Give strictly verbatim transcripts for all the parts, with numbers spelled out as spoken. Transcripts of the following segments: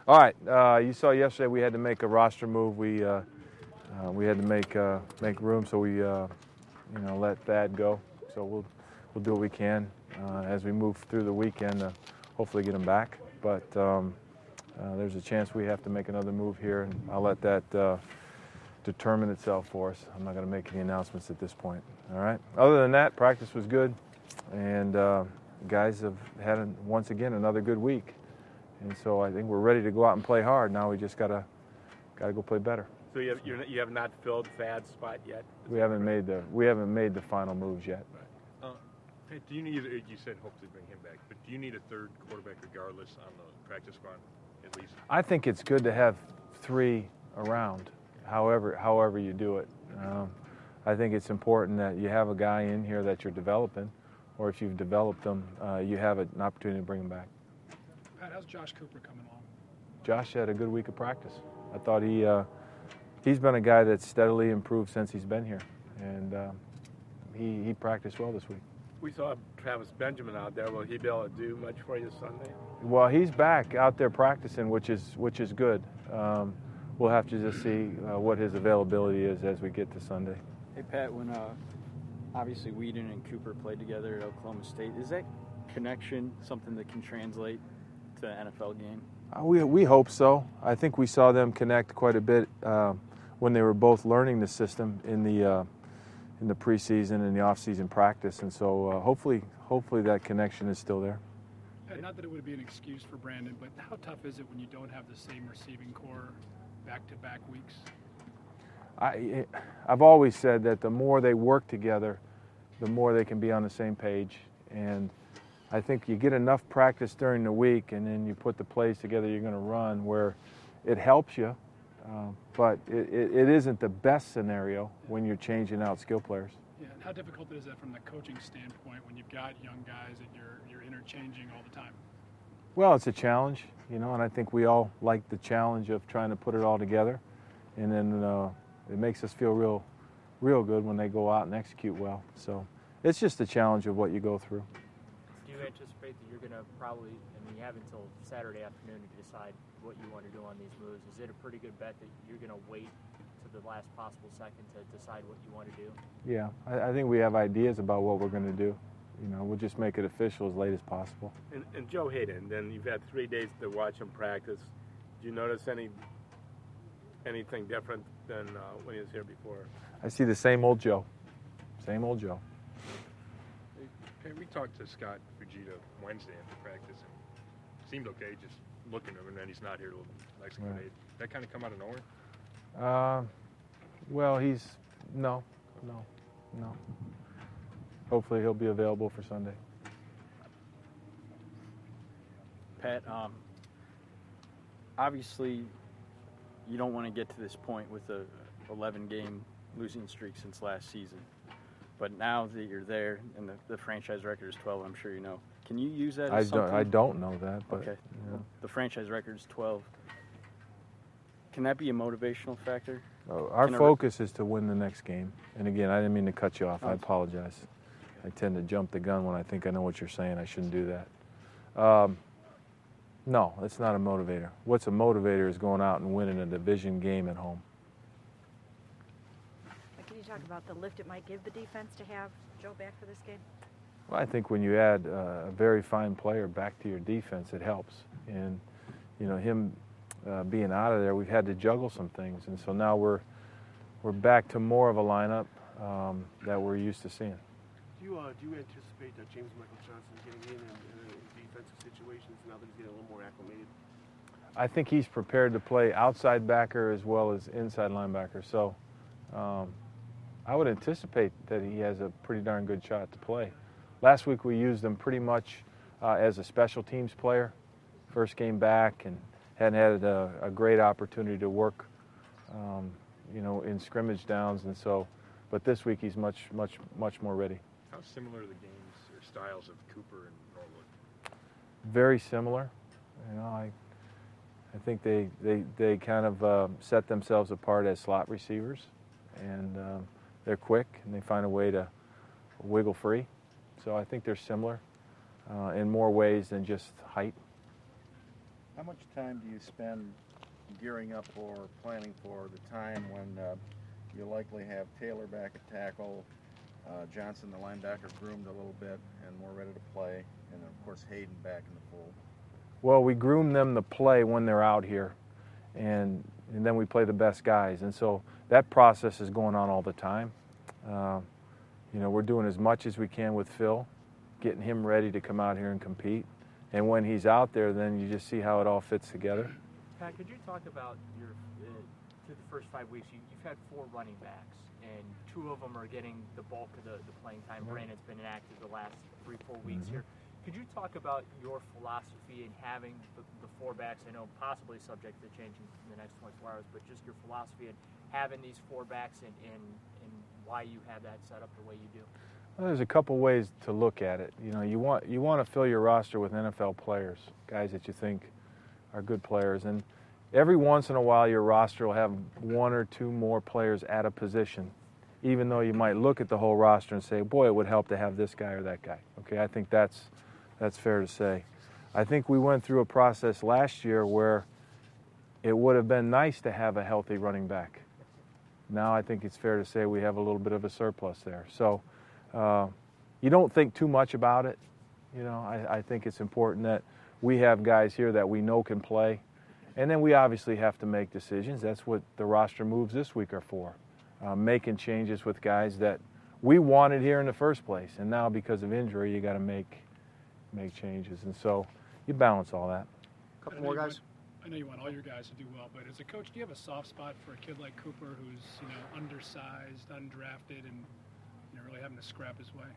All right. Uh, you saw yesterday we had to make a roster move. We uh, uh, we had to make uh, make room, so we uh, you know let Thad go. So we'll we'll do what we can uh, as we move through the weekend to hopefully get him back. But um, uh, there's a chance we have to make another move here, and I'll let that uh, determine itself for us. I'm not going to make any announcements at this point. All right. Other than that, practice was good, and uh, guys have had a, once again another good week. And so I think we're ready to go out and play hard. Now we just gotta gotta go play better. So you have you're, you have not filled Thad's spot yet? We haven't made the we haven't made the final moves yet. Right. Uh, Pat, do you need? You said hope to bring him back, but do you need a third quarterback regardless on the practice squad at least? I think it's good to have three around, however however you do it. Um, I think it's important that you have a guy in here that you're developing, or if you've developed them, uh, you have an opportunity to bring him back. Pat, how's Josh Cooper coming along? Josh had a good week of practice. I thought he uh, he's been a guy that's steadily improved since he's been here, and uh, he he practiced well this week. We saw Travis Benjamin out there. Will he be able to do much for you Sunday? Well, he's back out there practicing, which is which is good. Um, we'll have to just see uh, what his availability is as we get to Sunday. Hey Pat, when uh, obviously Whedon and Cooper played together at Oklahoma State, is that connection something that can translate to an N F L game? Uh, we we hope so. I think we saw them connect quite a bit uh, when they were both learning the system in the uh, in the preseason and the off-season practice, and so uh, hopefully hopefully that connection is still there. Pat, not that it would be an excuse for Brandon, but how tough is it when you don't have the same receiving core back-to-back weeks? I I've always said that the more they work together, the more they can be on the same page, and I think you get enough practice during the week, and then you put the plays together you're going to run where it helps you, uh, but it, it, it isn't the best scenario when you're changing out skill players. Yeah, and how difficult is that from the coaching standpoint when you've got young guys that you're you're interchanging all the time? Well, it's a challenge, you know, and I think we all like the challenge of trying to put it all together, and then uh, it makes us feel real, real good when they go out and execute well. So it's just a challenge of what you go through. Do you anticipate that you're going to probably, I mean, you have until Saturday afternoon to decide what you want to do on these moves. Is it a pretty good bet that you're going to wait to the last possible second to decide what you want to do? Yeah, I, I think we have ideas about what we're going to do. You know, we'll just make it official as late as possible. And, and Joe Haden, then you've had three days to watch him practice. Do you notice any anything different than uh, when he was here before? I see the same old Joe. Same old Joe. Hey, we talked to Scott Fujita Wednesday after practice, and it seemed okay just looking at him, and then he's not here till next Right. day. That kind of come out of nowhere? Uh, well, he's, no, no, no. Hopefully he'll be available for Sunday. Pat, um, obviously you don't want to get to this point with a eleven game losing streak since last season. But now that you're there and the, the franchise record is twelve, I'm sure you know. Can you use that as I something? don't, I don't know that, but Okay. yeah. The franchise record is twelve. Can that be a motivational factor? Uh, our Can a- focus is to win the next game. And again, I didn't mean to cut you off. Oh. I apologize. I tend to jump the gun when I think I know what you're saying. I shouldn't do that. Um, no, it's not a motivator. What's a motivator is going out and winning a division game at home. Can you talk about the lift it might give the defense to have Joe back for this game? Well, I think when you add uh, a very fine player back to your defense, it helps. And, you know, him uh, being out of there, we've had to juggle some things. And so now we're, we're back to more of a lineup um, that we're used to seeing. Do you, uh, do you anticipate that James Michael Johnson getting in in, in defensive situations now that he's getting a little more acclimated? I think he's prepared to play outside backer as well as inside linebacker. So um, I would anticipate that he has a pretty darn good shot to play. Last week we used him pretty much uh, as a special teams player. First game back and hadn't had a, a great opportunity to work, um, you know, in scrimmage downs. And so, but this week he's much, much, much more ready. How similar are the games or styles of Cooper and Norwood? Very similar. You know, I I think they they, they kind of uh, set themselves apart as slot receivers, and um, they're quick and they find a way to wiggle free. So I think they're similar uh, in more ways than just height. How much time do you spend gearing up or planning for the time when uh, you'll likely have Taylor back at tackle, uh, Johnson, the linebacker, groomed a little bit and more ready to play, and of course Hayden back in the fold? Well, we groom them to play when they're out here, and, and then we play the best guys. And so that process is going on all the time. Uh, you know, we're doing as much as we can with Phil, getting him ready to come out here and compete. And when he's out there, then you just see how it all fits together. Pat, could you talk about your uh, through the first five weeks? You, you've had four running backs, and two of them are getting the bulk of the, the playing time. Right. Brandon's been inactive the last three, four weeks Mm-hmm. here. Could you talk about your philosophy in having the, the four backs? I know possibly subject to changing in the next twenty-four hours, but just your philosophy in having these four backs and, and, and why you have that set up the way you do. Well, there's a couple ways to look at it. You know, you want you want to fill your roster with N F L players, guys that you think are good players, and every once in a while your roster will have one or two more players at a position, even though you might look at the whole roster and say, boy, it would help to have this guy or that guy. Okay, I think that's that's fair to say. I think we went through a process last year where it would have been nice to have a healthy running back. Now I think it's fair to say we have a little bit of a surplus there. So uh, you don't think too much about it. You know, I, I think it's important that we have guys here that we know can play. And then we obviously have to make decisions. That's what the roster moves this week are for, uh, making changes with guys that we wanted here in the first place. And now because of injury, you got to make make changes. And so you balance all that. A couple more guys. I know you want all your guys to do well, but as a coach, do you have a soft spot for a kid like Cooper who's, you know, undersized, undrafted, and, you know, really having to scrap his way?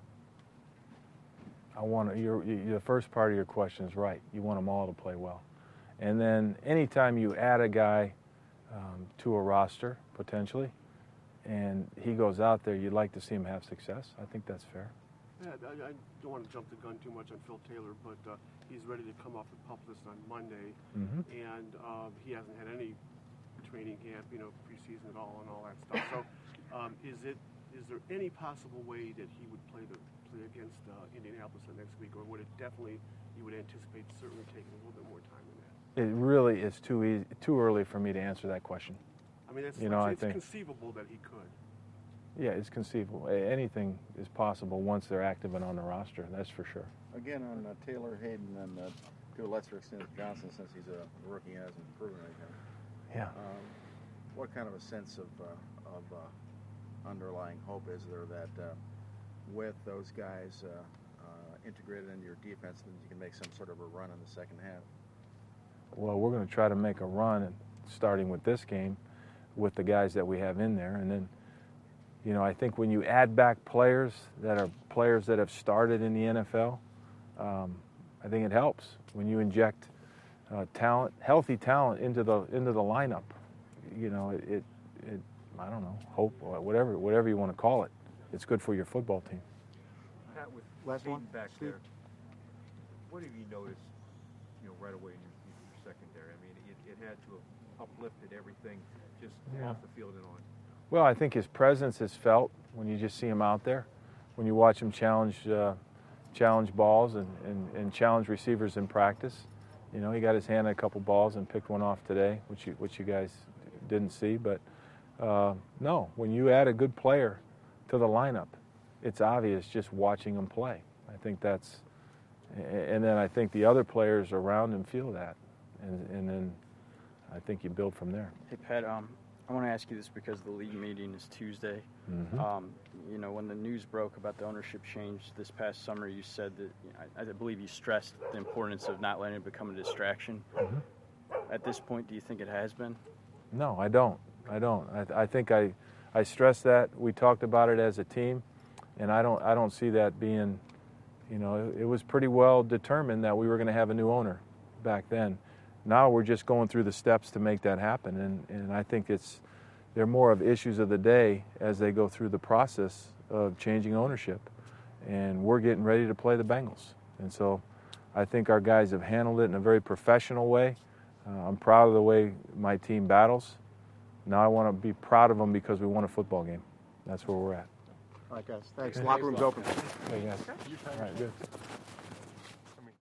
I want to, your, your, the first part of your question is right. You want them all to play well. And then anytime you add a guy um, to a roster, potentially, and he goes out there, you'd like to see him have success. I think that's fair. Yeah, I, I don't want to jump the gun too much on Phil Taylor, but uh, he's ready to come off the PUP list on Monday, Mm-hmm. and um, he hasn't had any training camp, you know, preseason at all, and all that stuff. So, um, is it is there any possible way that he would play the play against uh, Indianapolis the next week, or would it definitely you would anticipate certainly taking a little bit more time than that? It really is too easy, too early for me to answer that question. I mean, it's, You know, I it's think- conceivable that he could. Yeah, it's conceivable. A- Anything is possible once they're active and on the roster. That's for sure. Again, on uh, Taylor, Hayden, and uh, to a lesser extent Johnson, since he's a rookie and hasn't proven anything. Yeah. Um, what kind of a sense of, uh, of uh, underlying hope is there that uh, with those guys uh, uh, integrated into your defense, then you can make some sort of a run in the second half? Well, we're going to try to make a run, and starting with this game, with the guys that we have in there, and then. You know, I think when you add back players that are players that have started in the N F L, um, I think it helps when you inject uh, talent, healthy talent into the into the lineup. You know, it, it, it I don't know, hope or whatever whatever you want to call it. It's good for your football team. Pat, with Last Hayden one, back Steve. there, what have you noticed, you know, right away in your, your secondary? I mean, it, it had to have uplifted everything just Yeah. off the field and on. Well, I think his presence is felt when you just see him out there, when you watch him challenge uh, challenge balls and, and, and challenge receivers in practice. You know, he got his hand on a couple balls and picked one off today, which you, which you guys didn't see. But uh, no, when you add a good player to the lineup, it's obvious just watching him play. I think that's, and then I think the other players around him feel that, and, and then I think you build from there. Hey, Pat, um, I want to ask you this because the league meeting is Tuesday. Mhm. Um, you know, when the news broke about the ownership change this past summer, you said that, I, I believe you stressed the importance of not letting it become a distraction. Mhm. At this point, do you think it has been? No, I don't. I don't. I, I think I, I stressed that. We talked about it as a team, and I don't. I don't see that being, you know, it, it was pretty well determined that we were going to have a new owner back then. Now we're just going through the steps to make that happen, and, and I think it's they're more of issues of the day as they go through the process of changing ownership, and we're getting ready to play the Bengals. And so I think our guys have handled it in a very professional way. Uh, I'm proud of the way my team battles. Now I want to be proud of them because we won a football game. That's where we're at. All right, guys. Thanks. Okay. Locker room's open. Hey, guys. All right, good.